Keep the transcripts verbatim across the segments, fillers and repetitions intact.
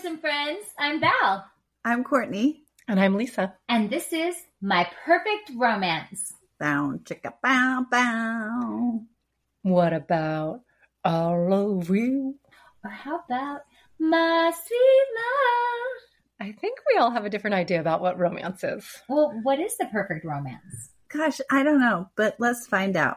and friends. I'm Val. I'm Courtney. And I'm Lisa. And this is My Perfect Romance. Bow, chicka, bow, bow. What about all of you? Or how about my sweet love? I think we all have a different idea about what romance is. Well, what is the perfect romance? Gosh, I don't know, but let's find out.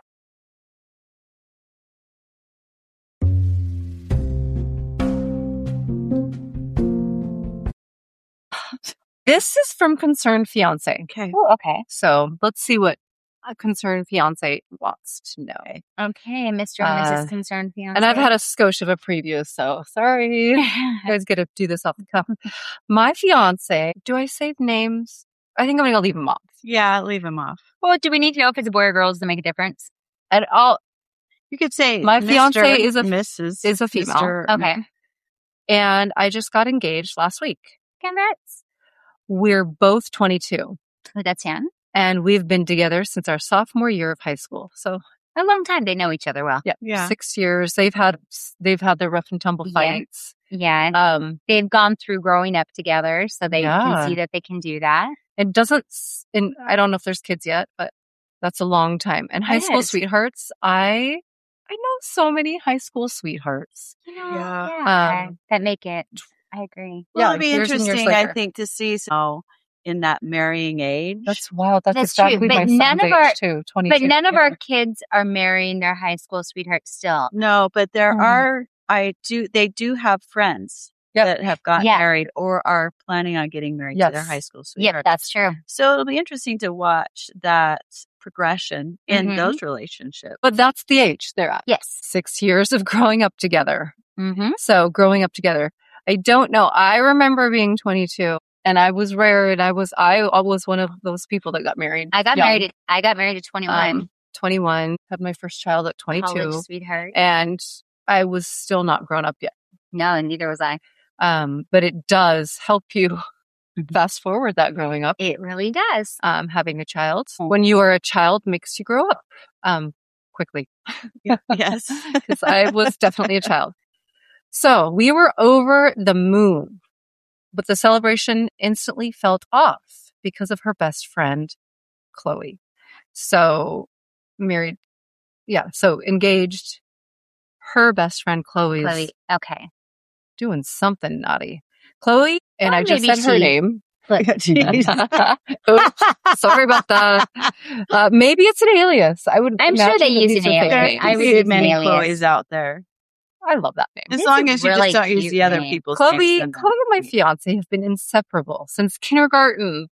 This is from Concerned Fiance. Okay. Oh, okay. So let's see what a Concerned Fiance wants to know. Okay, Mister and Uh, Missus Concerned Fiance. And I've had a skosh of a preview, so sorry. You guys get to do this off the cuff. My fiance, do I say names? I think I'm going to leave him off. Yeah, leave him off. Well, do we need to know if it's a boy or girl? Does it make a difference? And I'll, You could say My Mister, fiance is a- Missus is a female. Mister Okay. and I just got engaged last week. Congrats. We're both twenty-two. Oh, that's Anne. And we've been together since our sophomore year of high school. So A long time. They know each other well. yeah, Yeah. six years. They've had they've had their rough and tumble Yeah. fights. Yeah. and Um, They've gone through growing up together, so they Yeah. can see that they can do that. it doesn't. s- And I don't know if there's kids yet, but that's a long time. And high It school is. sweethearts, I I know so many high school sweethearts. You know, Yeah. yeah, Um, that make it. I agree. Well, Yeah, it'd be years and years interesting, I later. think, to see some in that marrying age. That's wild. That's, That's true, exactly but my none son's of our- age too. Twenty-two. But none of Yeah. our kids are marrying their high school sweethearts still. No, but there Mhm. are, I do, they do have friends Yep. that have gotten Yeah. married or are planning on getting married to their Yes. high school Yep, sweetheart. that's true. So it'll be interesting to watch that progression in Mhm. those relationships. But that's the age they're at. Yes. Six years of growing up together. Mm-hmm. So growing up together, I don't know. I remember being twenty-two, and I was rare, and I was I was one of those people that got married. I got young. married. At, I got married at twenty-one. Um, twenty-one, had my first child at College twenty-two, sweetheart. and I was still not grown up yet. No, and neither was I. Um, but it does help you fast forward that growing up. It really does. Um, having a child when you are a child makes you grow up um quickly. Yes. Because I was definitely a child. So we were over the moon, but the celebration instantly felt off because of her best friend, Chloe. So married, yeah, so engaged. Her best friend, Chloe, Chloe. is Okay. doing something naughty. Chloe, and Well, I just maybe said her she- name. Look, Jeez. Oops, sorry about that. Uh, maybe it's an alias. I would. I'm sure imagine they that use these an are fake alias. names. I would see use many an alias. Chloes out there. I love that name. As This long is as you really just don't use cute the other name. people's Chloe, names. Chloe and my fiance have been inseparable since kindergarten.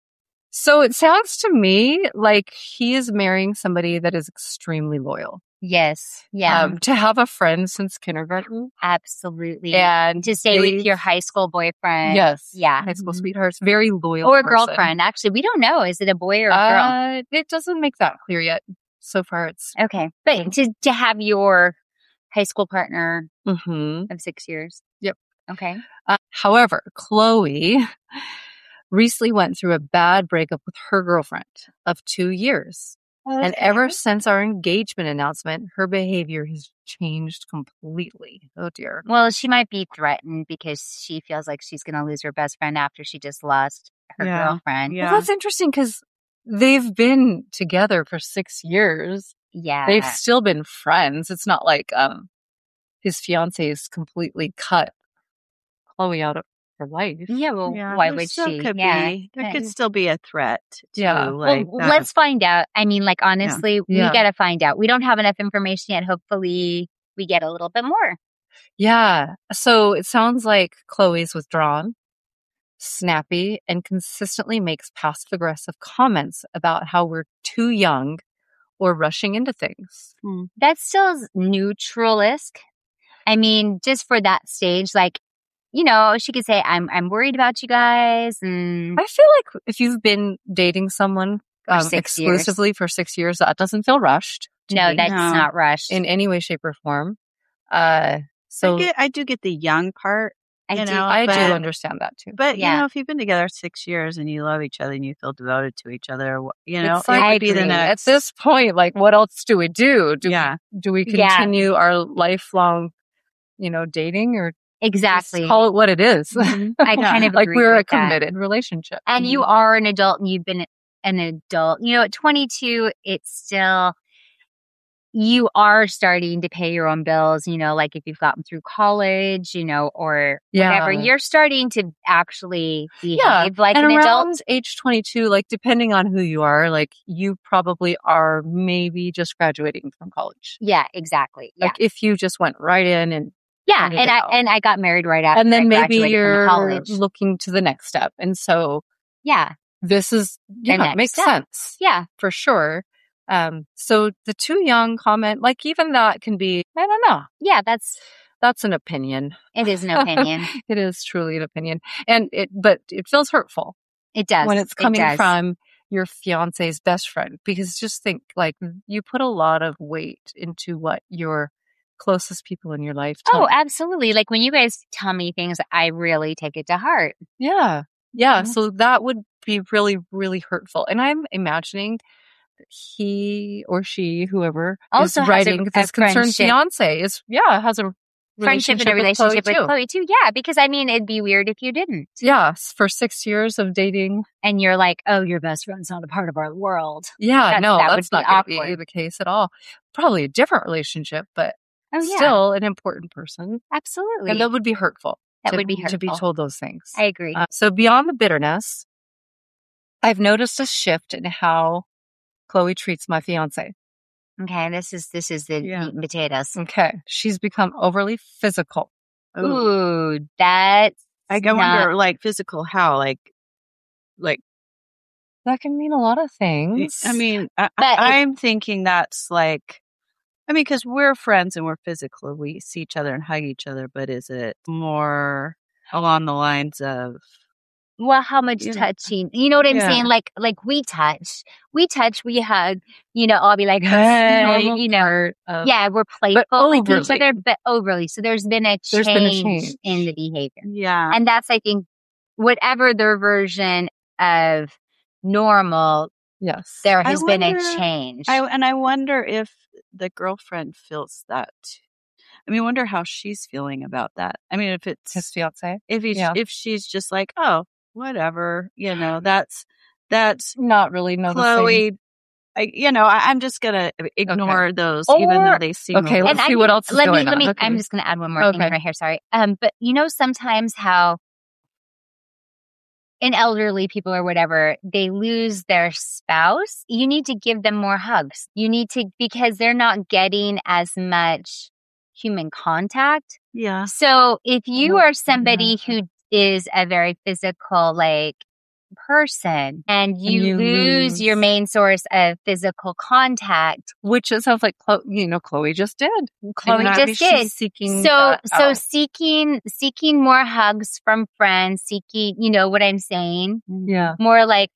So it sounds to me like he is marrying somebody that is extremely loyal. Yes. Yeah. Um, to have a friend since kindergarten absolutely. and To stay they- with your high school boyfriend. yes, Yeah. high school Mhm. sweethearts, very loyal, Or a person. girlfriend. Actually, we don't know. Is it a boy or a girl? Uh, it doesn't make that clear yet. So far, it's Okay. But to, to have your high school partner mhm. of six years. Yep. Okay. Uh, however, Chloe recently went through a bad breakup with her girlfriend of two years. And ever since our engagement announcement, her behavior has changed completely. Oh dear. Well, she might be threatened because she feels like she's going to lose her best friend after she just lost her Yeah. girlfriend. Yeah. Well, that's interesting because they've been together for six years. Yeah. They've still been friends. It's not like um his fiance is completely cut Chloe out of her life. Yeah. Well, Yeah, why there would still she? Could yeah. be. There Yeah. could still be a threat. To, Yeah. Like well, that. let's find out. I mean, like, honestly, Yeah. we got to find out. We don't have enough information yet. Hopefully, we get a little bit more. Yeah. So it sounds like Chloe's withdrawn, snappy, and consistently makes passive aggressive comments about how we're too young or rushing into things. That still is neutralisk. I mean, just for that stage, like, you know, she could say, I'm I'm worried about you guys. And I feel like if you've been dating someone For um, six years. exclusively for six years, that doesn't feel rushed to no, me that's No. not rushed. in any way, shape, or form. Uh, so I, get, I do get the young part, I you do- know, I do but- understand that too. but Yeah. you know, if you've been together six years and you love each other and you feel devoted to each other, wh- you know, It's like- it I would be the agree. At next. this point, like, what else do we do? Do yeah, do we Yeah. continue our lifelong, you know, dating or Exactly. Just call it what it is. Mhm. I kind of like agree we're a with that. committed relationship. And you are an adult and you've been an adult. You know, at twenty-two, it's still, you are starting to pay your own bills, you know, like if you've gotten through college, you know, or whatever, Yeah. you're starting to actually behave Yeah. like and an around adult. age twenty-two, like depending on who you are, like you probably are maybe just graduating from college. Yeah, exactly. Yeah. Like if you just went right in and Yeah. figured And it I, out. and I got married right after and then I maybe graduated you're from college. looking to the next step. And so Yeah. this is, yeah, next it makes step. sense Yeah. for sure. Um, so the too young comment, like even that can be, I don't know. Yeah. That's, That's an opinion. it is an opinion. It is truly an opinion. And it, but it feels hurtful It does. when it's It coming does. from your fiance's best friend, because just think like you put a lot of weight into what your closest people in your life tell Oh, you. absolutely. Like when you guys tell me things, I really take it to heart. Yeah. Yeah. Mhm. So that would be really, really hurtful. And I'm imagining that he or she, whoever Also is has a- writing a this concerned friendship. fiance is, yeah, has a Friendship and a relationship relationship with Chloe, Chloe, too. too. Yeah, because I mean, it'd be weird if you didn't. Yeah. For six years of dating. And you're like, oh, your best friend's not a part of our world. Yeah. That- no, that would that's be not going to be awkward. the case at all. Probably a different relationship, but Oh, yeah. still an important person. Absolutely. And that would be hurtful. That to, would be to be hurtful. told those things. I agree. Uh, so beyond the bitterness, I've noticed a shift in how Chloe treats my fiance. Okay, this is this is the Yeah. meat and potatoes. Okay. She's become overly physical. Ooh. Ooh, that's I go not- wonder, like, physical how? Like, like, That can mean a lot of things. I mean, I, But it- I'm thinking that's like, I mean, because we're friends and we're physical. We see each other and hug each other, but is it more along the lines of, well, how much Yeah. touching? You know what I'm Yeah. saying? Like, like we touch, we touch, we hug. You know, I'll be like, That's the hey, normal you know, part of- yeah, we're playful with each overly. other, but overly. So there's been a There's change, been a change. in the behavior, yeah. and that's I think whatever their version of normal, Yes. there I has been a wonder- change. I, and I wonder if the girlfriend feels that. I mean, I wonder how she's feeling about that. I mean, if it's His fiance. if he's yeah. if she's just like, oh, whatever, you know, that's that's Not really noticing. Chloe. I, you know, I, I'm just gonna ignore those, even though Or- they seem Okay, a let's little- see what else is let me, going let on. me, Okay. I'm just going to add one more Okay. thing right here. Sorry. Um, but you know, sometimes how in elderly people or whatever, they lose their spouse. You need to give them more hugs. You need to, because they're not getting as much human contact. yeah. So if you Oh, are somebody who is a very physical, like, person and you, you lose, lose- your main source of physical contact, Which it sounds like, Chloe, you know, Chloe just did. Chloe And just maybe did. She's seeking So, that so out. seeking, seeking more hugs from friends, seeking, you know what I'm saying? Yeah. More like,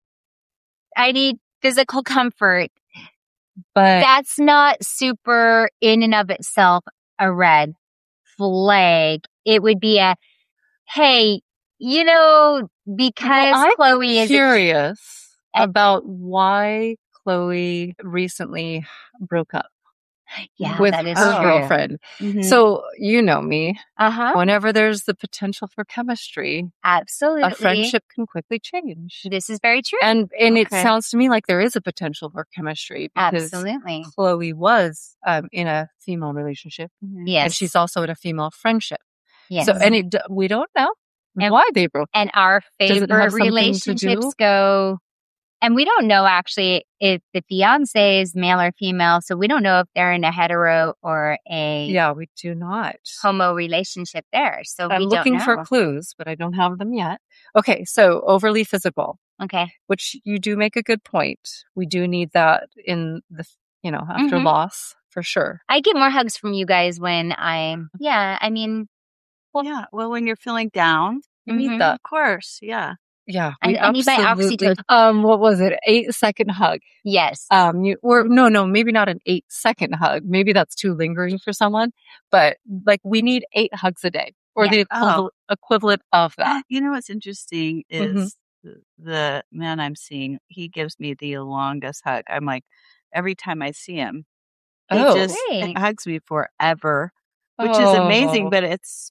I need physical comfort. But That's not super in and of itself a red flag. It would be a, hey, you know, because Well, I'm Chloe is curious And- about why Chloe recently broke up yeah, with that is her true. girlfriend. Mhm. So, you know me, uh-huh. whenever there's the potential for chemistry, Absolutely. a friendship can quickly change. This is very true. And and it Okay. sounds to me like there is a potential for chemistry because Absolutely. Chloe was um, in a female relationship Yes. and she's also in a female friendship. yes. So, and it, d- we don't know And- why they broke. and our Does it have favorite something to relationships do? go, and we don't know actually if the fiance is male or female, so we don't know if they're in a hetero or a Yeah, we do not. homo relationship there. So I'm we looking don't for know. clues, but I don't have them yet. Okay, so overly physical, Okay. which you do make a good point. We do need that in the, you know, after Mhm. loss for sure. I get more hugs from you guys when I'm, yeah, I mean, yeah. Well, when you're feeling down, You need Mhm. that. of course. Yeah. Yeah, I- we I need my absolutely- oxytocin. Um, what was it? Eight second hug. yes. Um, you or no, no, maybe not an eight second hug. Maybe that's too lingering for someone. But like, we need eight hugs a day, or Yeah. the equivalent, equivalent of that. You know what's interesting Mhm. is the, the man I'm seeing, he gives me the longest hug. I'm like, every time I see him, he Oh. just Great. hugs me forever, which is amazing, Oh. but it's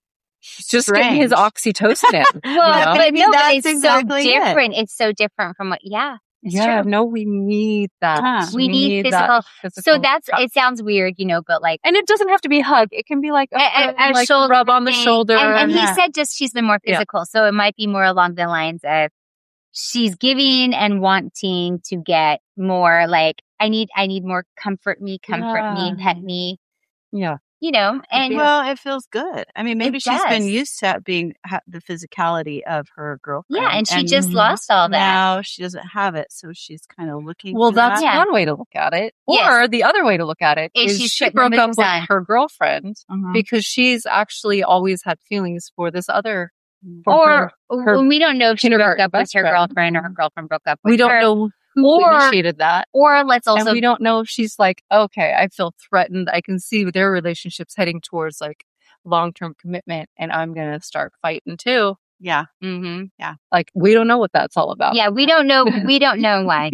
Just getting his strange. oxytocin in. Well, you know? but Maybe no, but that's it's exactly so it. different. It's so different from what, yeah, it's Yeah, true. no, we need that. Huh. We need that physical. physical So that's, touch. it sounds weird, you know, but like, And it doesn't have to be a hug. It can be like a, a, a, a like shoulder rub on the thing. shoulder. And, and he Yeah. said just she's been more Yeah. physical. So it might be more along the lines of she's giving and wanting to get more like, I need, I need more comfort me, comfort me, Yeah. pet me, Yeah. you know, and Well, it feels good. I mean, maybe It she's been does. used to being ha- the physicality of her girlfriend. yeah, and she and just Mhm. lost all that. now she doesn't have it, so she's kind of looking Well, for that's that. Yeah. one way to look at it. Yes. Or the other way to look at it Is is she's she putting broke the up moves with on. her girlfriend Mhm. because she's actually always had feelings for this other. For Or her. her well, we don't know if she broke kindergarten up with best her friend. girlfriend or her girlfriend broke up with We don't her. know who Or- initiated that. Or let's also and we don't know if she's like, okay, I feel threatened. I can see their relationship's heading towards like long-term commitment and I'm going to start fighting too. Yeah. hmm Like, we don't know what that's all about. Yeah, we don't know. We don't know why.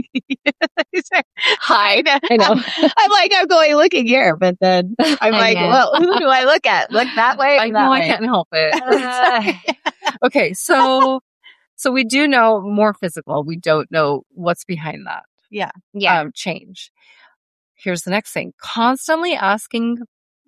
Hide. I know. I'm like, I'm going looking here, but then I'm I like, know. well, who do I look at? Look that way? I or know that I way? can't help it. Uh, Okay, so so we do know more physical. We don't know what's behind that Yeah. yeah. um, change. Here's the next thing: constantly asking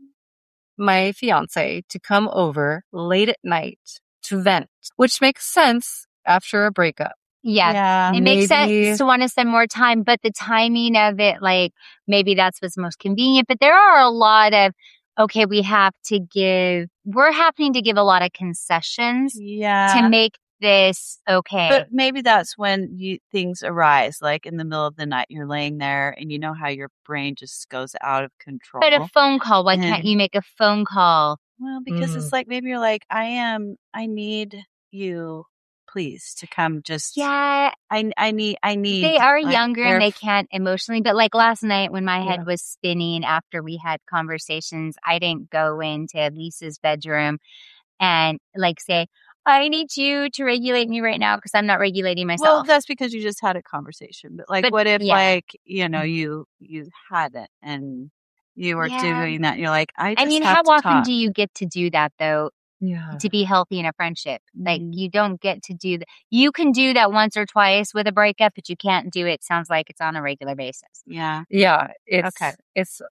my fiance to come over late at night to vent, which makes sense after a breakup. yeah. Yeah. It makes maybe- sense to want to spend more time, but the timing of it, like maybe that's what's most convenient. But there are a lot of, okay, we have to give, we're having to give a lot of concessions Yeah. to make this okay. But maybe that's when you things arise, like in the middle of the night, you're laying there and you know how your brain just goes out of control. But a phone call, why can't And- you make a phone call? Well, because Mm. it's like maybe you're like, I am, I need you, please, to come. Just Yeah, I, I need, I need. they are like, younger their and they f- can't emotionally. But like last night when my Yeah. head was spinning after we had conversations, I didn't go into Lisa's bedroom and like say, I need you to regulate me right now because I'm not regulating Well, myself. that's because you just had a conversation. But like, But, what if yeah. like you know you you hadn't and you were Yeah. doing that? And you're like, I. Just I mean, have how to often talk. do you get to do that though? Yeah. To be healthy in a friendship, like Mhm. you don't get to do that. You can do that once or twice with a breakup, but you can't do it. Sounds like it's on a regular basis. Yeah. Yeah. It's Okay. it's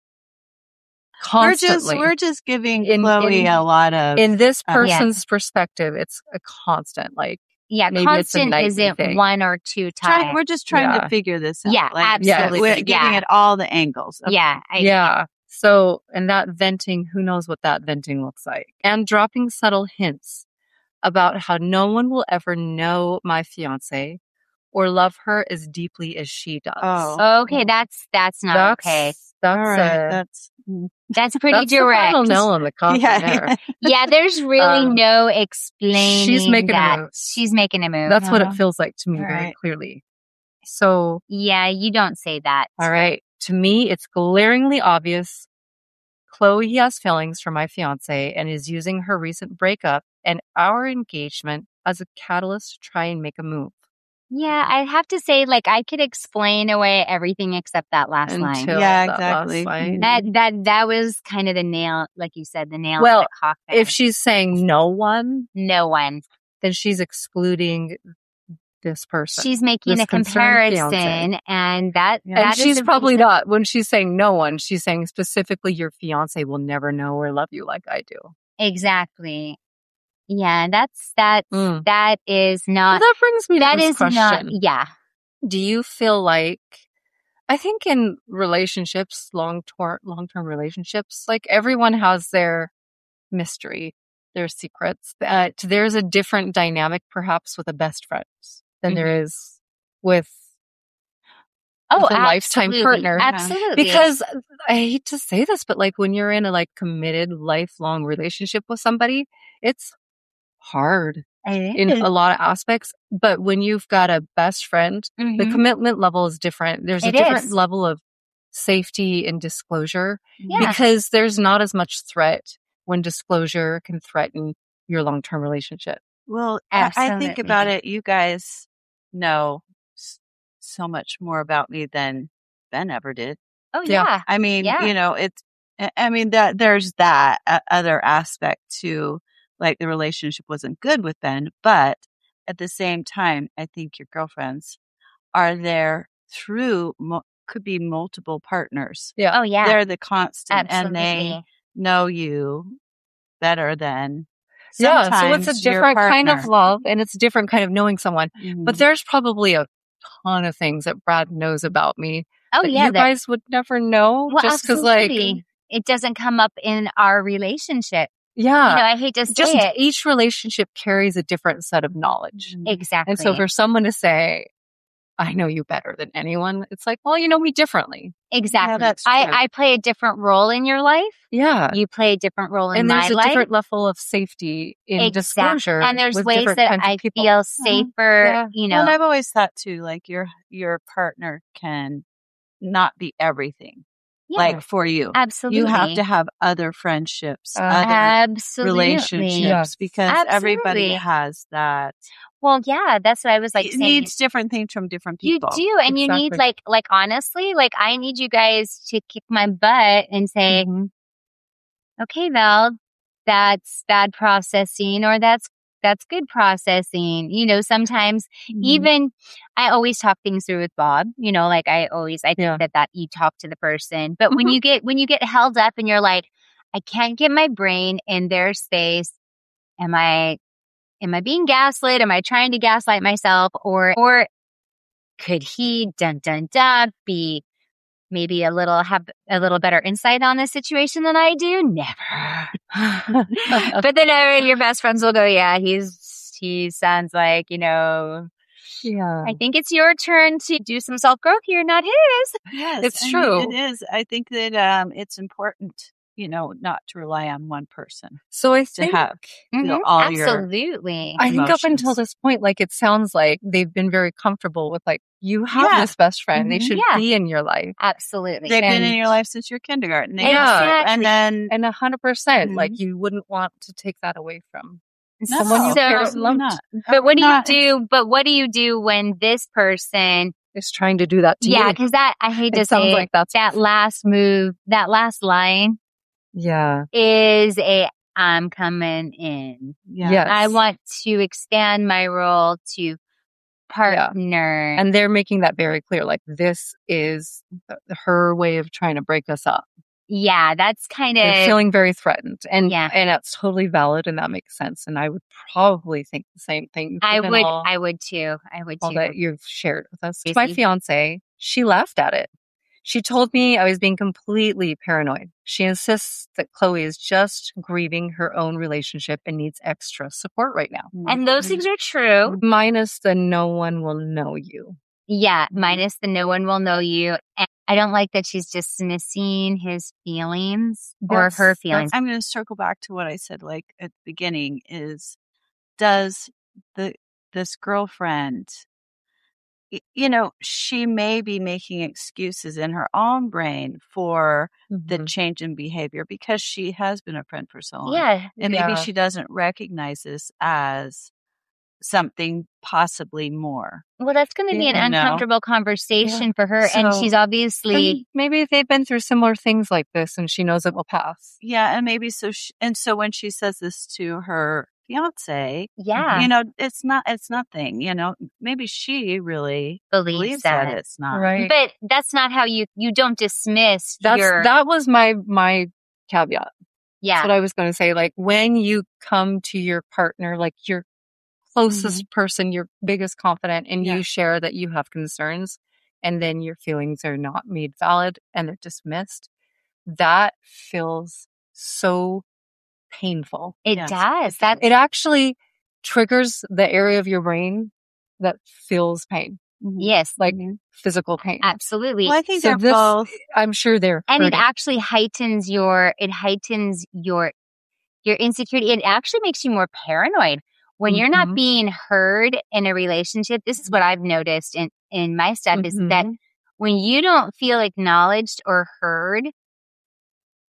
We're just constantly we're just giving In- Chloe in- a lot of in this Uh, yeah. person's perspective. It's a constant. Like, Yeah, Maybe it's a constant nightly isn't thing. one or two trying. times. We're just trying Yeah. to figure this out. Yeah, like, absolutely. We're giving Yeah. it all the angles. Okay. Yeah, I, yeah. So, and that venting, who knows what that venting looks like? And dropping subtle hints about how no one will ever know my fiance or love her as deeply as she does. Oh. Okay, that's that's not that's okay. that's All right. uh, That's That's pretty that's the direct. final nail in the coffin yeah. there. Yeah, there's really Um, no explaining. she's making a that. move. She's making a move. That's what it Uh-huh. feels like to me All very right. clearly. So, yeah, you don't say that. all right. To me, it's glaringly obvious Chloe has feelings for my fiance and is using her recent breakup and our engagement as a catalyst to try and make a move. Yeah, I have to say, like, I could explain away everything except that last line. Until Yeah, that exactly. last line. That that that was kind of the nail, like you said, the nail Well, in the coffin. If she's saying no one, no one, then she's excluding this person. she's making This a concerned comparison, fiancé. and that Yeah. and that is she's the probably reason- not, when she's saying no one, she's saying specifically your fiance will never know or love you like I do. exactly. Yeah, that's that. Mm. That is Well, not. that brings me to That this is question. not. Yeah. Do you feel like, I think in relationships, long term, long term relationships, like everyone has their mystery, their secrets. That there's a different dynamic, perhaps, with a best friend than there is with Oh, with a lifetime absolutely. partner. Absolutely. because I hate to say this, but like when you're in a like committed lifelong relationship with somebody, it's hard It in is. a lot of aspects. But when you've got a best friend, the Mhm. commitment level is different. There's a It different is. level of safety and disclosure Yeah. because there's not as much threat when disclosure can threaten your long-term relationship. Well, I, I think Absolutely. about it. You guys know s- so much more about me than Ben ever did. Oh Yeah. yeah. I mean, Yeah. you know, it's. I- I mean that there's that uh, other aspect to like the relationship wasn't good with Ben, but at the same time, I think your girlfriends are there through, mo- could be multiple partners. Yeah. Oh yeah, They're the constant and they absolutely. know you better than Yeah. So sometimes it's a your different kind of partner. love and it's a different kind of knowing someone. But Mhm. there's probably a ton of things that Brad knows about me Oh that yeah, you that guys would never know well, just because, like, absolutely. It doesn't come up in our relationship. yeah. You know, I hate to say Just it. each relationship carries a different set of knowledge. Mhm. Exactly. And so for someone to say, I know you better than anyone, it's like, well, you know me differently. exactly. that's I, true. I play a different role in your life. Yeah. You play a different role in And my there's a life. different level of safety in Exact- disclosure. And there's with ways different that kinds of I people. feel safer, Yeah. you Well, and know. I've always thought too, like your your partner can not be everything. Yeah, Like for you, absolutely. you have to have other friendships, Uh, other Absolutely. relationships, Yes. because everybody Absolutely. has that. Well, yeah, that's what I was like It saying. needs different things from different You people. do, and you need Exactly. like, like honestly, like I need you guys to kick my butt and say, Mhm. okay, Val, that's bad processing, or that's that's good processing. You know, sometimes Mhm. even I always talk things through with Bob. You know, like I always I think Yeah. that that you talk to the person, but when Mhm. you get when you get held up and you're like, I can't get my brain in their space. Am I am I being gaslit? Am I trying to gaslight myself, or or could he dun dun dun be maybe a little have a little better insight on this situation than I do? Never. But then uh, your best friends will go, yeah, he's he sounds like, you know, Yeah. I think it's your turn to do some self growth here, not his. Yes, It's and true. It is. I think that um, it's important, you know, not to rely on one person So I to think have feel Mhm, all your. absolutely. I think up until emotions. this point, like it sounds like they've been very comfortable with like you have Yeah. this best friend. They Mhm. should Yeah. be in your life. Absolutely. They've been in And- your life since your kindergarten. They Yeah. have to. Exactly. And then And a hundred percent, Mhm. like you wouldn't want to take that away from no, someone you So- cares and absolutely loves not. But what do Not- you do? But what do you do when this person, is trying to do that to yeah, you. because that, I hate to It sounds say like it, that's that last move, that last line yeah. is a, I'm coming in. Yeah. Yes. I want to expand my role to partner. And they're making that very clear. Like this is th- her way of trying to break us up. yeah, that's kind They're of, feeling very threatened, and Yeah. and that's totally valid, and that makes sense. And I would probably think the same thing. I given would, all, I would too. I would all too. that you've shared with us. To my Busy. fiance, she laughed at it. She told me I was being completely paranoid. She insists that Chloe is just grieving her own relationship and needs extra support right now. And those things are true. Minus the no one will know you. Yeah, minus the no one will know you. And I don't like that she's dismissing his feelings or That's- her that's- feelings. I'm going to circle back to what I said, like at the beginning, is does the this girlfriend, y- you know, she may be making excuses in her own brain for the Mhm. change in behavior because she has been a friend for so long. Yeah, And maybe Yeah. she doesn't recognize this as something possibly more. well, that's going to be an Yeah, no. uncomfortable conversation for her. and So- she's obviously, And maybe they've been through similar things like this, and she knows it will pass. Yeah, and maybe so. She, and so when she says this to her fiance, yeah, you know, it's not, it's nothing. You know, maybe she really believes, believes that. that it's not. Right. But that's not how you, you don't dismiss That's your, that was my my caveat. yeah, That's what I was going to say. Like when you come to your partner, like your closest person, your biggest confidant, and Yeah. you share that you have concerns, and then your feelings are not made valid and they're dismissed, that feels so painful. it Yes. does. That, It actually triggers the area of your brain that feels pain, yes, like mhm, physical pain. absolutely. Well, I think So they're this- both. I'm sure they're And it hurting. actually heightens your, it heightens your, your insecurity. It actually makes you more paranoid when you're not Mhm. being heard in a relationship. This is what I've noticed in, in my stuff is that Mhm. when you don't feel acknowledged or heard, and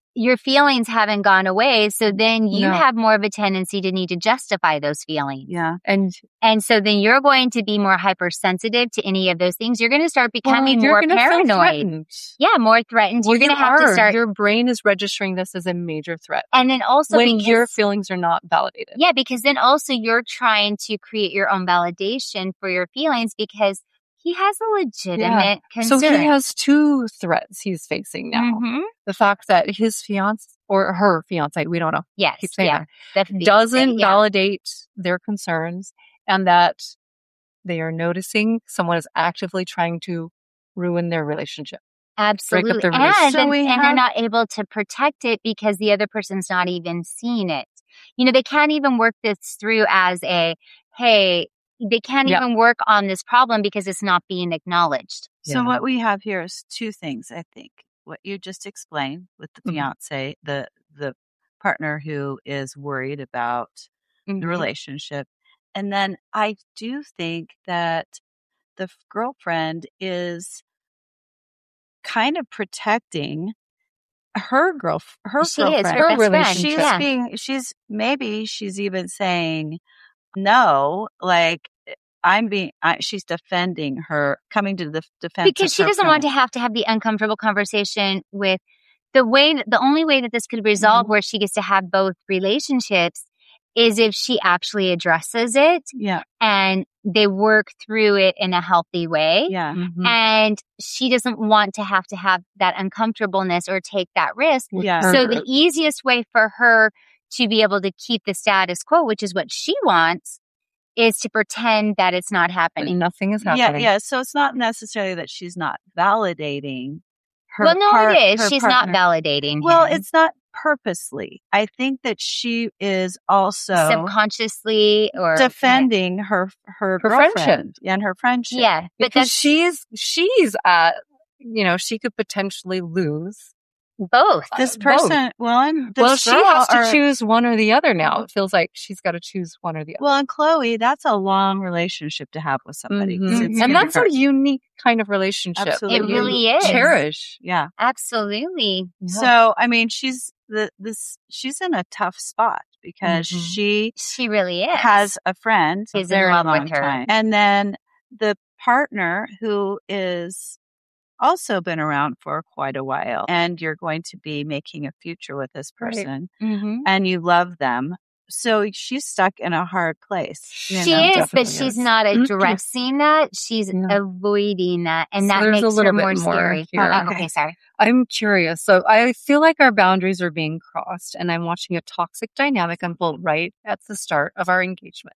your feelings haven't gone away. So then you No. have more of a tendency to need to justify those feelings. Yeah. And And so then you're going to be more hypersensitive to any of those things. You're going to start becoming well, you're more gonna feel paranoid. threatened. Yeah, more threatened. Well, you're going you to have are. to start. Your brain is registering this as a major threat And then also when because, your feelings are not validated. yeah, because then also you're trying to create your own validation for your feelings because he has a legitimate concern. So he has two threats he's facing now. Mhm. The fact that his fiance or her fiance, we don't know, Yes. keep saying Yeah. that, The- the- doesn't yeah. validate their concerns, and that they are noticing someone is actively trying to ruin their relationship. Absolutely. their And, relationship. So then- we and have- they're not able to protect it because the other person's not even seeing it. You know, they can't even work this through as a, hey, they can't Yeah. even work on this problem because it's not being acknowledged. So Yeah. what we have here is two things, I think. What you just explained with the Mhm. fiance, the the partner who is worried about Mhm. the relationship. And then I do think that the f- girlfriend is kind of protecting her girl her She is, girlfriend. her Her best friend. relationship. She's Yeah. being she's maybe she's even saying no, like I'm being I, she's defending her, coming to the defense Because of she her doesn't want friend. to have to have the uncomfortable conversation with the way, that, the only way that this could resolve Mhm. where she gets to have both relationships is if she actually addresses it Yeah, and they work through it in a healthy way. yeah. Mhm. And she doesn't want to have to have that uncomfortableness or take that risk. With Yeah. her So the group. easiest way for her to be able to keep the status quo, which is what she wants, is to pretend that it's not But happening. nothing is Yeah, happening. yeah. So it's not necessarily that she's not validating her. well, no, part- it is. her She's partner. not validating Well, him. it's not purposely. I think that she is also subconsciously or defending her her, Her girlfriend friendship. and her friendship. Yeah, but Because that's she's she's at, you know, she could potentially lose. both. This Uh, both. person, well, and this Well, she girl has to are- choose one or the other now. It feels like she's got to choose one or the other. Well, and Chloe, that's a long relationship to have with somebody. 'cause Mhm. it's And gonna that's a hurt. unique kind of relationship. that Absolutely. It you really is. Cherish. Yeah. Absolutely. So, I mean, she's the this she's in a tough spot because Mhm. she She really is. has a friend a Is in very love with long her. time, and then the partner who is also been around for quite a while, and you're going to be making a future with this Right. person, Mm-hmm. and you love them. So she's stuck in a hard place. you She know? is, but Definitely she's is. not addressing that. She's No. avoiding that. And So that there's a makes little her bit more more scary. here. Uh, Okay. okay, sorry. I'm curious. So I feel like our boundaries are being crossed, and I'm watching a toxic dynamic unfold right at the start of our engagement.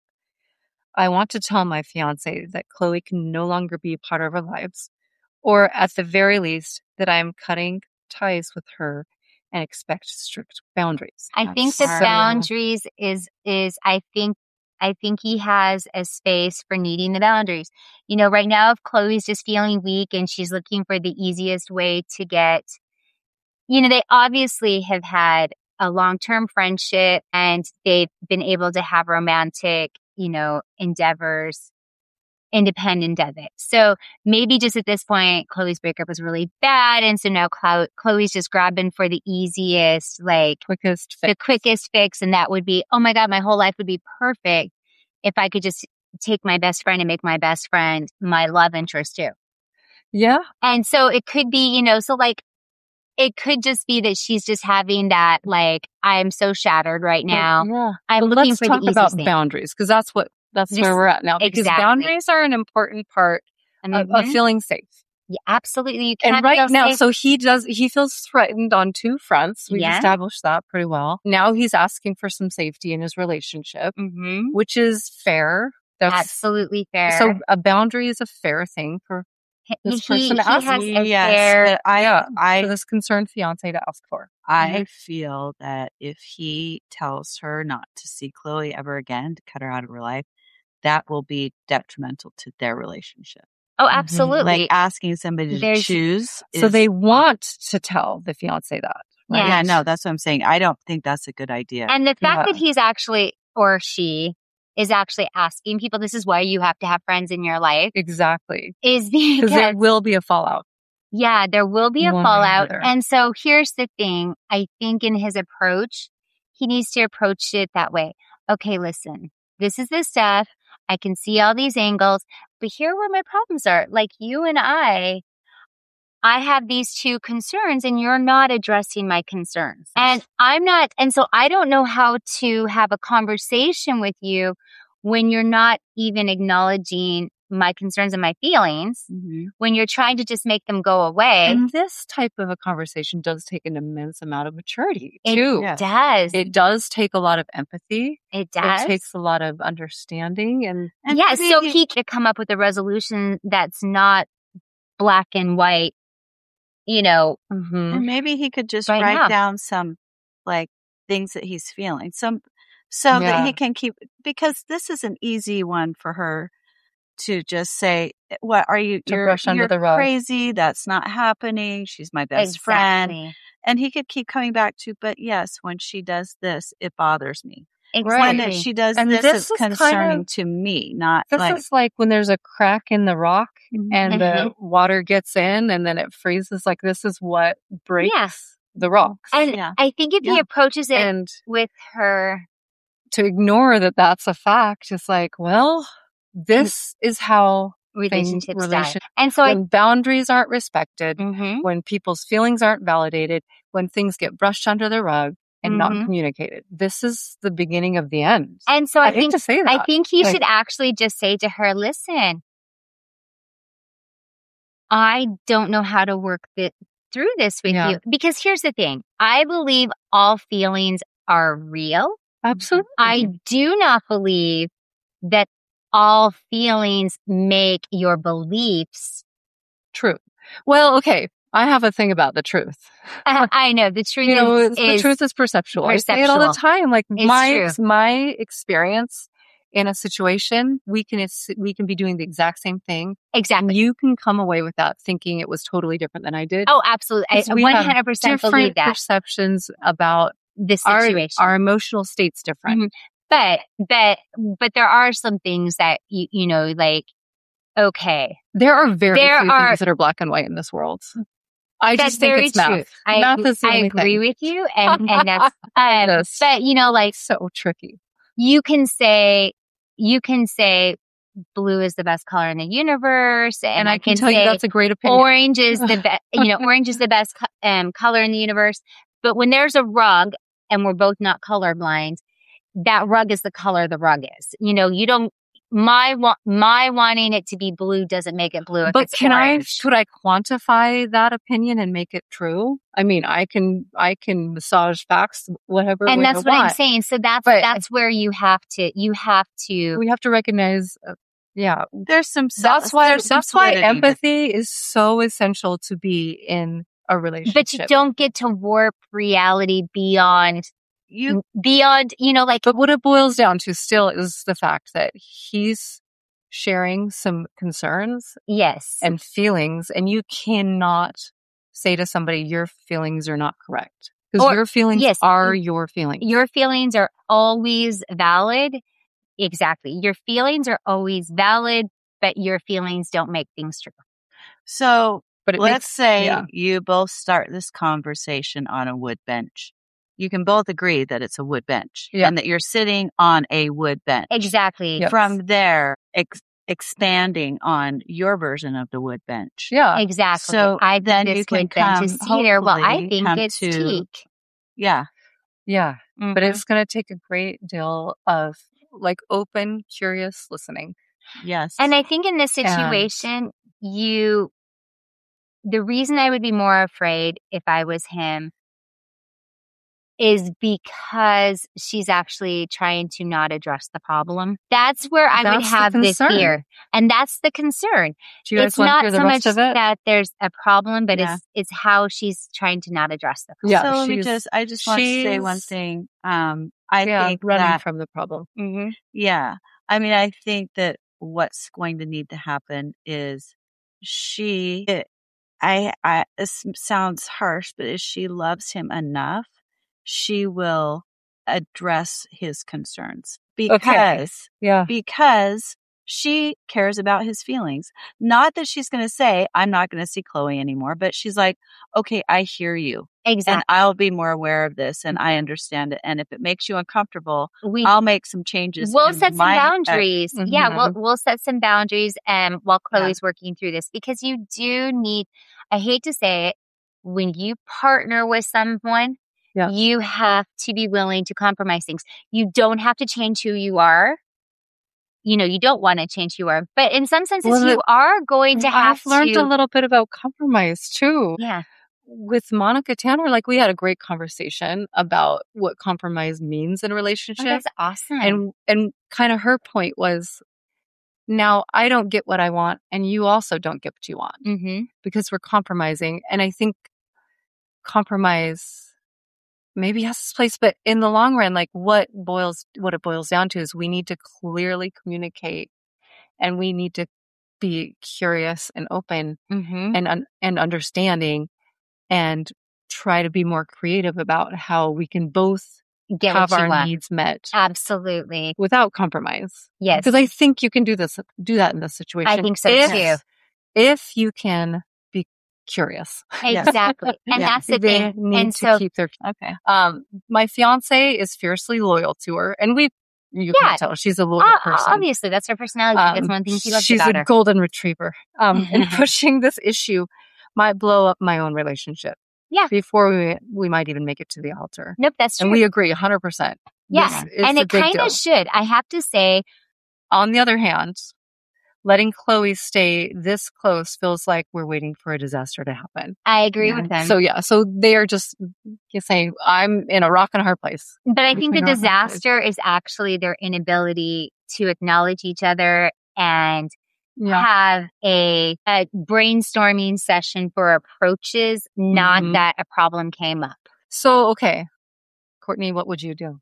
I want to tell my fiance that Chloe can no longer be a part of our lives, or at the very least, that I am cutting ties with her and expect strict boundaries. I That's think the hard. boundaries is is I think I think he has a space for needing the boundaries. You know, right now if Chloe's just feeling weak and she's looking for the easiest way to get, you know, they obviously have had a long-term friendship and they've been able to have romantic, you know, endeavors independent of it. So maybe just at this point, Chloe's breakup was really bad. And so now Chlo- Chloe's just grabbing for the easiest, like Quickest the fix. quickest fix. And that would be, oh my God, my whole life would be perfect if I could just take my best friend and make my best friend my love interest too. Yeah. And so it could be, you know, so like, it could just be that she's just having that, like, I'm so shattered right now. Yeah. I'm But looking let's for talk the easiest about thing. boundaries, because that's what that's Just- where we're at now. Because exactly. boundaries are an important part of, of Mhm. feeling safe. Yeah, absolutely. You can't And right feel now, safe. so he does, he feels threatened on two fronts. We've Yeah. established that pretty well. Now he's asking for some safety in his relationship, Mhm. which is fair. That's Absolutely fair. so a boundary is a fair thing for He- this he, person to he ask has me. a Yes, fair, but I, yeah, I for this concerned fiance to ask for. I feel that if he tells her not to see Chloe ever again, to cut her out of her life, that will be detrimental to their relationship. oh, Mhm. absolutely. Like asking somebody to There's- choose. So is- they want to tell the fiance that. Yeah. yeah, no, that's what I'm saying. I don't think that's a good idea. And the fact Yeah. that he's actually, or she is actually asking people, this is why you have to have friends in your life, Exactly. is Because because there will be a fallout. Yeah, there will be a One way or fallout. another. And so here's the thing. I think in his approach, he needs to approach it that way. Okay, listen, this is the stuff. I can see all these angles, but here are where my problems are. Like you and I, I have these two concerns and you're not addressing my concerns. And I'm not, and so I don't know how to have a conversation with you when you're not even acknowledging my concerns and my feelings, Mhm. when you're trying to just make them go away. And this type of a conversation does take an immense amount of maturity, It too. Yes. does. It does take a lot of empathy. It does. It takes a lot of understanding. And And yeah, maybe so he- he could come up with a resolution that's not black and white, you know, Mhm. And maybe he could just Right write now. down some like things that he's feeling, some so that Yeah. he can keep, because this is an easy one for her to just say, "What are you? To You're, brush under you're the rug. crazy. That's not happening. She's my best friend." exactly. And he could keep coming back to, "But yes, when she does this, it bothers me. Exactly. When it, she does And this, this it's is kind concerning of- to me, not This like." is like when there's a crack in the rock and the Mhm. water gets in and then it freezes. Like this is what breaks Yeah. the rocks. And Yeah. I think if he Yeah. approaches it And with her, to ignore that that's a fact is like, well, this is how relationships thing- die. relation- And so I, when boundaries aren't respected, Mhm. when people's feelings aren't validated, when things get brushed under the rug and not Mhm. communicated. This is the beginning of the end. and so I, I, hate think to say that. I think he Like- should actually just say to her, listen, I don't know how to work thi- through this with Yeah. you. Because here's the thing. I believe all feelings are real. Absolutely. I do not believe that all feelings make your beliefs. True. Well, okay. I have a thing about the truth. I, I know the truth You know, is, it's- the is truth is perceptual. I say it all the perceptual. time. Like It's my true. my experience in a situation, we can it's- we can be doing the exact same thing. exactly. You can come away with that thinking it was totally different than I did. Oh, absolutely. I 'Cause we have one hundred percent believe different that. perceptions about This our situation. our emotional state's different. Mhm. But, but, but there are some things that, you, you know, like, okay. There are very There few are- things that are black and white in this world. I That's just think very it's math. true. I, math agree- is the I only agree thing. with you. And, and that's, um, Yes. but you know, like, so tricky. you can say, you can say blue is the best color in the universe. And, And I can can tell say you that's a great opinion. orange is the best, you know, orange is the best co- um, color in the universe. But when there's a rug and we're both not colorblind, that rug is the color the rug is. You know, you don't, my, wa- my wanting it to be blue doesn't make it blue. If But it's can I, orange. could I quantify that opinion and make it true? I mean, I can, I can massage facts, whatever And way that's I what I'm want. saying. So that's, But- that's where you have to, you have to, We have to recognize, uh, yeah, There's some that's why, there's some that's why solidity. empathy is so essential to be in a relationship. but you don't get to warp reality beyond, You beyond, you know, like, But what it boils down to still is the fact that he's sharing some concerns yes. and feelings, and you cannot say to somebody, your feelings are not correct. Because Or- your feelings yes, are your feelings. Your feelings are always valid. Exactly. Your feelings are always valid, but your feelings don't make things true. so But it let's makes, say yeah. you both start this conversation on a wood bench. You can both agree that it's a wood bench Yeah. and that you're sitting on a wood bench. Exactly. Yep. From there, ex- expanding on your version of the wood bench. yeah. Exactly. So I then think you this can would bench is come, cedar. Well, I hopefully, think come it's to- teak. Yeah. Yeah. But Mhm. it's going to take a great deal of like open, curious listening. Yes. And I think in this And- situation, you, the reason I would be more afraid if I was him is because she's actually trying to not address the problem. That's where I would That's the have this concern. fear. And that's the concern. Do you guys It's want to not hear the so rest much of it? that there's a problem, but Yeah. it's it's how she's trying to not address the problem. Yeah, so let me she's- just, I just want to say one she's- thing. Um, I yeah, think running that, from the problem. Mm-hmm. yeah, I mean, I think that what's going to need to happen is she, it, I, I, this sounds harsh, but if she loves him enough, she will address his concerns because, Yeah. because she cares about his feelings. Not that she's going to say, I'm not going to see Chloe anymore, but she's like, okay, I hear you. Exactly. And I'll be more aware of this and I understand it. And if it makes you uncomfortable, We I'll make some changes. We'll in set some my- boundaries. Yeah, we'll Mhm. we'll set some boundaries um while Yeah. Chloe's working through this, because you do need, I hate to say it, when you partner with someone, Yeah. you have to be willing to compromise things. You don't have to change who you are. You know, you don't want to change who you are, but in some senses Well, you the- are going to have I've learned to a little bit about compromise too. Yeah. With Monica Tanner, like we had a great conversation about what compromise means in a Oh, relationship. that's awesome. and and kind of her point was, now I don't get what I want and you also don't get what you want mm-hmm. because we're compromising. And I think compromise maybe has its place, but in the long run, like what boils what it boils down to is we need to clearly communicate and we need to be curious and open Mm-hmm. and un- and understanding and try to be more creative about how we can both Get have what you our want. needs met Absolutely. without compromise. Yes. Because I think you can do this, do that in this situation. I think so if, too. If you can be curious. Yes. Exactly. And Yeah. that's the They thing. need And to so keep their, Okay. um, my fiance is fiercely loyal to her and we, you Yeah. can tell she's a loyal uh, person. obviously that's her personality. That's Um, one thing she loves she's about a her. golden retriever. Um, and pushing this issue might blow up my own relationship. Yeah. Before we we might even make it to the altar. Nope, that's true. And we agree one hundred percent. Yeah. This is And a it big kind deal. of should. I have to say, On the other hand, letting Chloe stay this close feels like we're waiting for a disaster to happen. I agree Yeah. with them. So yeah, so they are just you saying I'm in a rock and a hard place. but I think the between our hard disaster is actually their inability to acknowledge each other and Yeah. have a, a brainstorming session for approaches, not Mhm. that a problem came up. So okay, Courtney, what would you do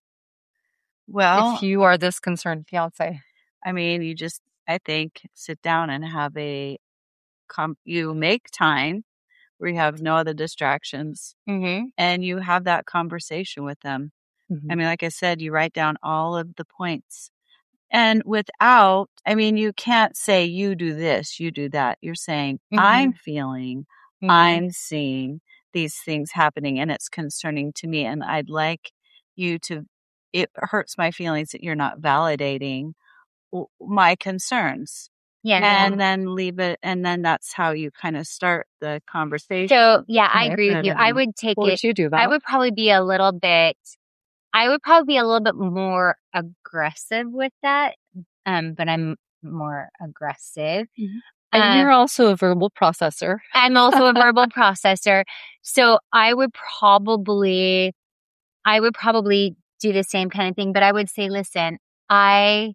Well, if you are this concerned fiance? I mean, you just, I think, sit down and have a, com- you make time where you have no other distractions Mm-hmm. and you have that conversation with them. I mean, like I said, you write down all of the points. And without, I mean, you can't say you do this, you do that. You're saying, Mhm. I'm feeling, Mhm. I'm seeing these things happening and it's concerning to me. And I'd like you to, it hurts my feelings that you're not validating w- my concerns. Yeah. And then leave it. And then that's how you kind of start the conversation. So yeah, I Okay. agree with you. I would take What it. would you do, Val? I would probably be a little bit, I would probably be a little bit more aggressive with that. Um, but I'm more aggressive. and um, you're also a verbal processor. I'm also a verbal processor. So I would probably, I would probably do the same kind of thing, but I would say, listen, I,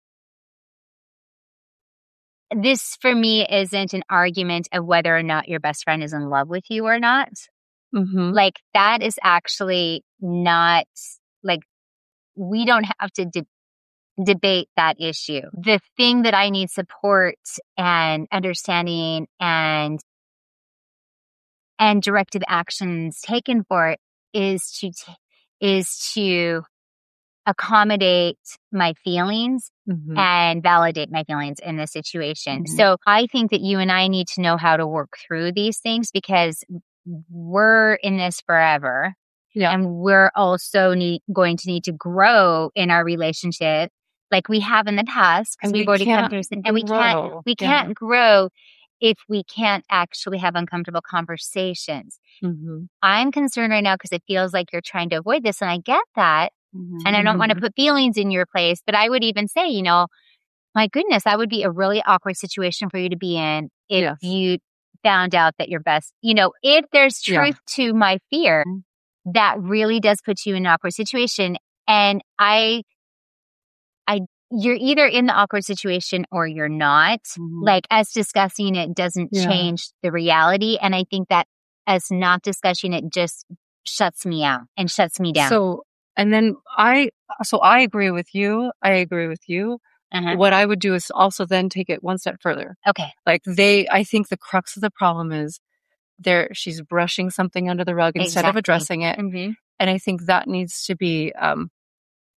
this for me isn't an argument of whether or not your best friend is in love with you or not. Mm-hmm. Like that is actually not like, we don't have to de- debate that issue. The thing that I need support and understanding and and directive actions taken for it is to t- is to accommodate my feelings Mm-hmm. and validate my feelings in this situation. Mhm. So I think that you and I need to know how to work through these things because we're in this forever. Yeah. And we're also need, going to need to grow in our relationship like we have in the past because And we've we already come can't through some, and we grow. can't we Yeah. can't grow if we can't actually have uncomfortable conversations. Mm-hmm. I'm concerned right now because it feels like you're trying to avoid this, and I get that. Mhm. And I don't want to put feelings in your place, but I would even say, you know, my goodness, that would be a really awkward situation for you to be in if Yes. you found out that your best, you know, if there's Yeah. truth to my fear, that really does put you in an awkward situation. And I, I, you're either in the awkward situation or you're not. Mhm. Like us discussing it doesn't Yeah. change the reality. And I think that us not discussing it just shuts me out and shuts me down. So, and then I, so I agree with you. I agree with you. Uh-huh. What I would do is also then take it one step further. Okay. Like they, I think the crux of the problem is there, she's brushing something under the rug instead of Exactly. addressing it. Mm-hmm. And I think that needs to be, um,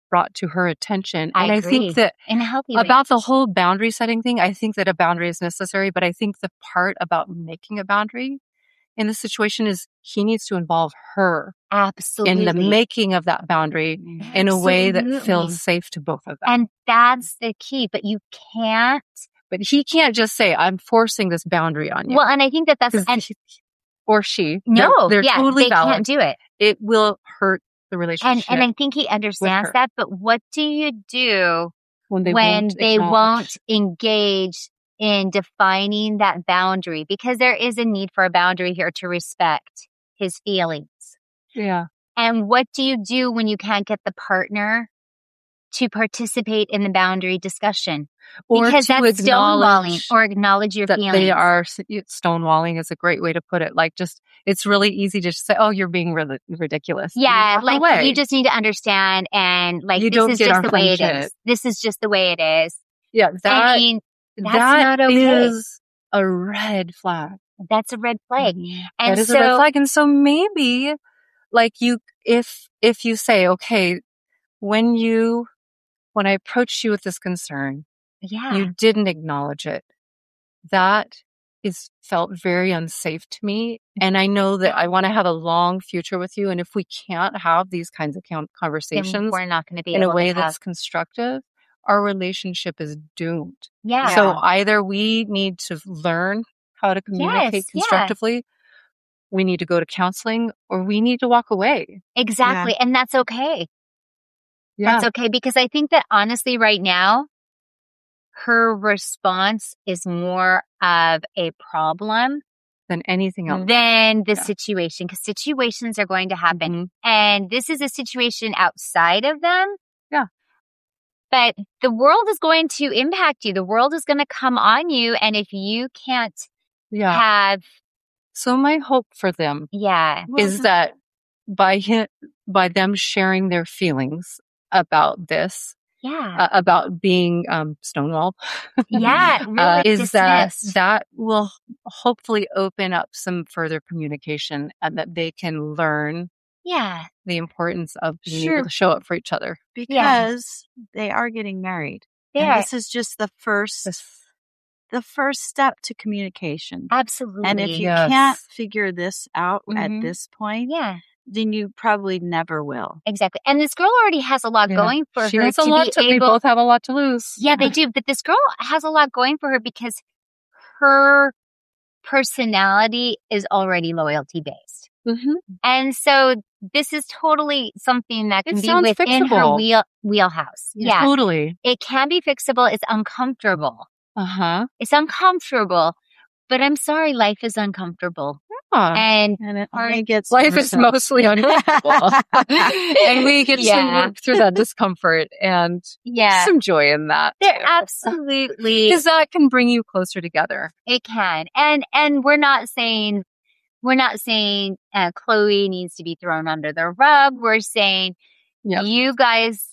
brought to her attention. I and I agree. think that In a healthy way. about the whole boundary setting thing, I think that a boundary is necessary, but I think the part about making a boundary in this situation is he needs to involve her Absolutely. in the making of that boundary in a way that Absolutely. feels safe to both of them. And that's the key. But you can't. But he can't just say, I'm forcing this boundary on you. Well, and I think that that's. 'Cause And, he- or she. no, They're, they're yeah, totally they valid. can't do it. It will hurt the And relationship and I think he understands her. that. But what do you do when they when won't they acknowledge. won't engage in defining that boundary? Because there is a need for a boundary here to respect his feelings. Yeah. And what do you do when you can't get the partner to participate in the boundary discussion? Or Because to that's stonewalling, acknowledge or acknowledge your that feelings. they are stonewalling is a great way to put it. Like, just it's really easy to just say, "Oh, you're being ri- ridiculous." And Yeah, walk like away. you just need to understand, and like You this don't is get just our the way it friendship. is. This is just the way it is. yeah, that I mean, that's that not okay. is a red flag. That's a red flag. And That is so, a red flag. And so maybe, like you, if if you say, okay, when you when I approached you with this concern, yeah, you didn't acknowledge it. That is felt very unsafe to me. And I know that I want to have a long future with you. And if we can't have these kinds of con- then conversations we're not going to be in a able way to have. that's constructive, our relationship is doomed. Yeah. So either we need to learn how to communicate Yes, yeah. constructively, we need to go to counseling, or we need to walk away. Exactly. And that's okay. Yeah. That's okay. Because I think that honestly, right now, her response is more of a problem Than anything else. than the Yeah. situation, because situations are going to happen. Mhm. And this is a situation outside of them. Yeah. But the world is going to impact you. The world is going to come on you. And if you can't Yeah. have, So my hope for them yeah, is that by hi- by them sharing their feelings about this, yeah, uh, about being um, stonewalled, yeah, really uh, is that dismissed. that will hopefully open up some further communication, and that they can learn yeah, the importance of being Sure. able to show up for each other. because they are getting married. they And are. this is just the first This- the first step to communication. Absolutely. And if you Yes. can't figure this out Mhm. at this point, yeah, then you probably never will. exactly. And this girl already has a lot Yeah. going for She her has a to lot be to. They able. both have a lot to lose. Yeah, they do. But this girl has a lot going for her because her personality is already loyalty based. Mm-hmm. And so this is totally something that can It be sounds within her fixable. wheel wheelhouse. Yeah. Totally. It can be fixable. It's uncomfortable. Uh huh. It's uncomfortable. But I'm sorry, life is uncomfortable. And And it Our only gets Life worse. is mostly uncomfortable. And we get to Yeah. work through that discomfort and yeah, some joy in that. there absolutely Because that can bring you closer together. it can. And and we're not saying we're not saying uh, Chloe needs to be thrown under the rug. We're saying Yep. you guys,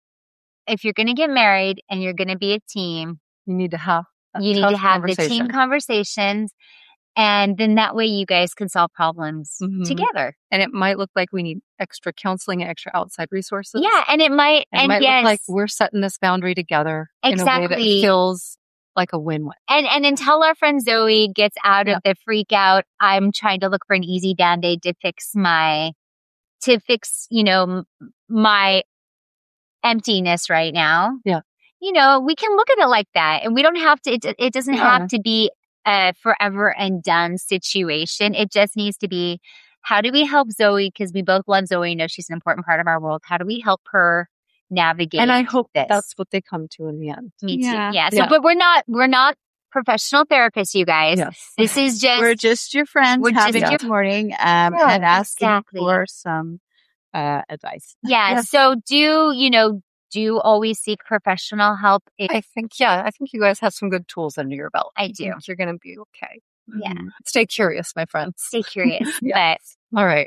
if you're going to get married and you're going to be a team, You need to have a you need tough to have the conversation. team conversations, and then that way you guys can solve problems Mhm. together. And it might look like we need extra counseling and extra outside resources. Yeah, and it might It and might yes, look like we're setting this boundary together in a way that Exactly. feels like a win-win. and and until our friend Zoe gets out Yeah. of the freak out, I'm trying to look for an easy band-aid to fix my to fix, you know, m- my emptiness right now. Yeah. You know, we can look at it like that, and we don't have to, it, it doesn't Yeah. have to be a forever and done situation. It just needs to be, how do we help Zoe? Because we both love Zoe, know she's an important part of our world. How do we help her navigate And I hope this? that's what they come to in the end. Me Yeah. too. Yeah. So, Yeah. but we're not, we're not professional therapists, you guys. Yes. This is just, We're just your friends We're just having your- a morning um, Yeah, and asking exactly. for some uh, advice. yeah. Yes. So do, you know, do always seek professional help. If, I think, yeah, I think you guys have some good tools under your belt. I do. think you're going to be okay. Yeah. Mhm. Stay curious, my friends. Stay curious. Yeah. All right.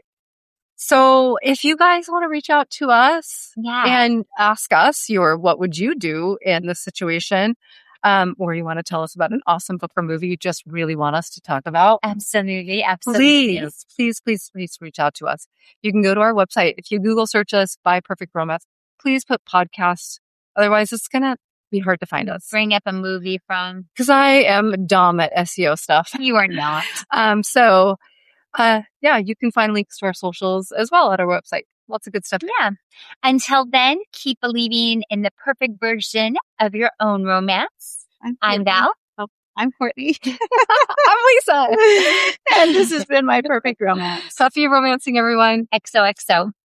So if you guys want to reach out to us But yeah. and ask us your what would you do in this situation, um, or you want to tell us about an awesome book or movie you just really want us to talk about, Absolutely. Absolutely. please, please, please, please reach out to us. You can go to our website. If you Google search us, By Perfect Romance, please put podcasts. Otherwise, it's going to be hard to find us. Bring up a movie from. Because I am dumb at S E O stuff. You are not. um, so, uh, yeah, you can find links to our socials as well at our website. Lots of good stuff. Yeah. Until then, keep believing in the perfect version of your own romance. I'm, I'm Val. Oh, I'm Courtney. I'm Lisa. And this has been my perfect romance. Happy romancing, everyone. X O X O.